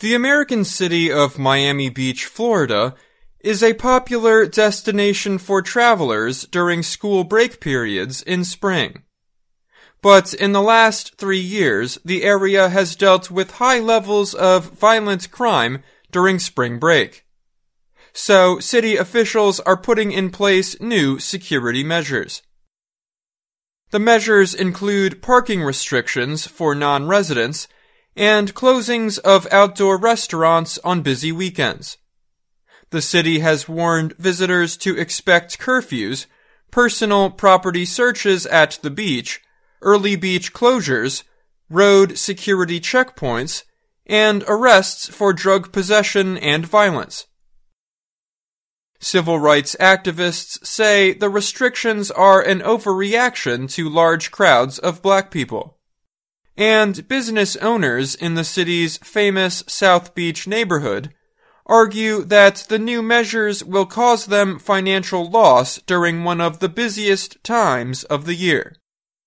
The American city of Miami Beach, Florida, is a popular destination for travelers during school break periods in spring. But in the last 3 years, the area has dealt with high levels of violent crime during spring break. So, city officials are putting in place new security measures. The measures include parking restrictions for non-residents and closings of outdoor restaurants on busy weekends. The city has warned visitors to expect curfews, personal property searches at the beach, early beach closures, road security checkpoints, and arrests for drug possession and violence. Civil rights activists say the restrictions are an overreaction to large crowds of black people. And business owners in the city's famous South Beach neighborhood argue that the new measures will cause them financial loss during one of the busiest times of the year.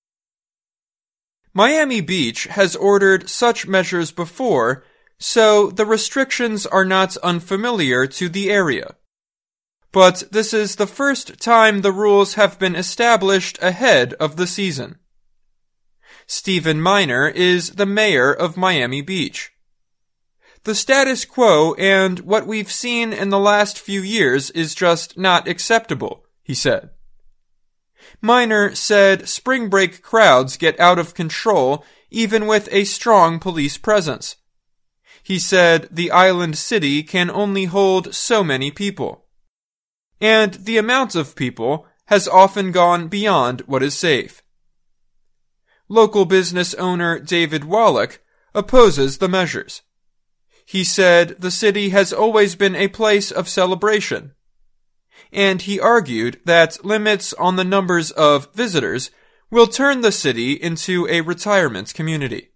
Miami Beach has ordered such measures before, so the restrictions are not unfamiliar to the area. But this is the first time the rules have been established ahead of the season. Stephen Miner is the mayor of Miami Beach. The status quo and what we've seen in the last few years is just not acceptable, he said. Miner said spring break crowds get out of control even with a strong police presence. He said the island city can only hold so many people. And the amount of people has often gone beyond what is safe. Local business owner David Wallach opposes the measures. He said the city has always been a place of celebration. And he argued that limits on the numbers of visitors will turn the city into a retirement community.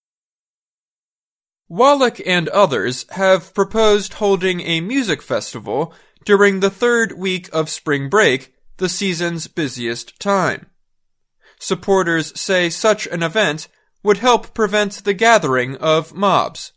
Wallach and others have proposed holding a music festival during the third week of spring break, the season's busiest time. Supporters say such an event would help prevent the gathering of mobs.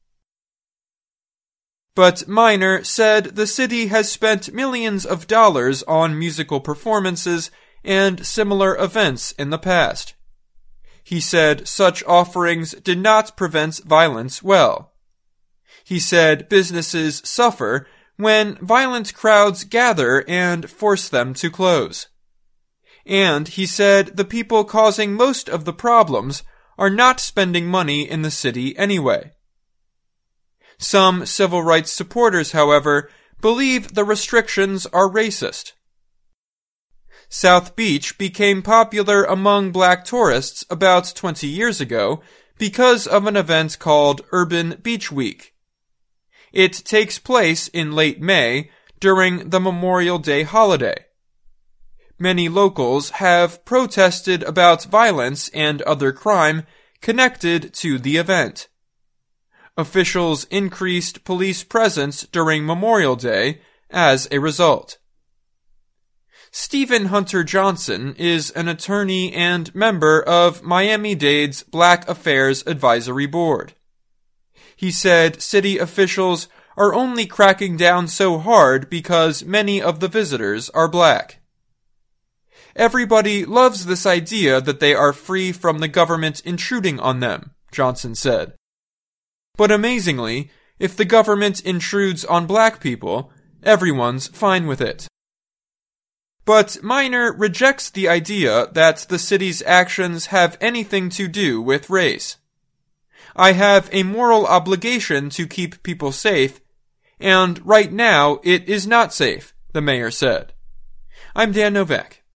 But Miner said the city has spent millions of dollars on musical performances and similar events in the past. He said such offerings did not prevent violence well. He said businesses suffer when violent crowds gather and force them to close. And he said the people causing most of the problems are not spending money in the city anyway. Some civil rights supporters, however, believe the restrictions are racist. South Beach became popular among black tourists about 20 years ago because of an event called Urban Beach Week. It takes place in late May during the Memorial Day holiday. Many locals have protested about violence and other crime connected to the event. Officials increased police presence during Memorial Day as a result. Stephen Hunter Johnson is an attorney and member of Miami-Dade's Black Affairs Advisory Board. He said city officials are only cracking down so hard because many of the visitors are black. Everybody loves this idea that they are free from the government intruding on them, Johnson said. But amazingly, if the government intrudes on black people, everyone's fine with it. But Miner rejects the idea that the city's actions have anything to do with race. I have a moral obligation to keep people safe, and right now it is not safe, the mayor said. I'm Dan Novak.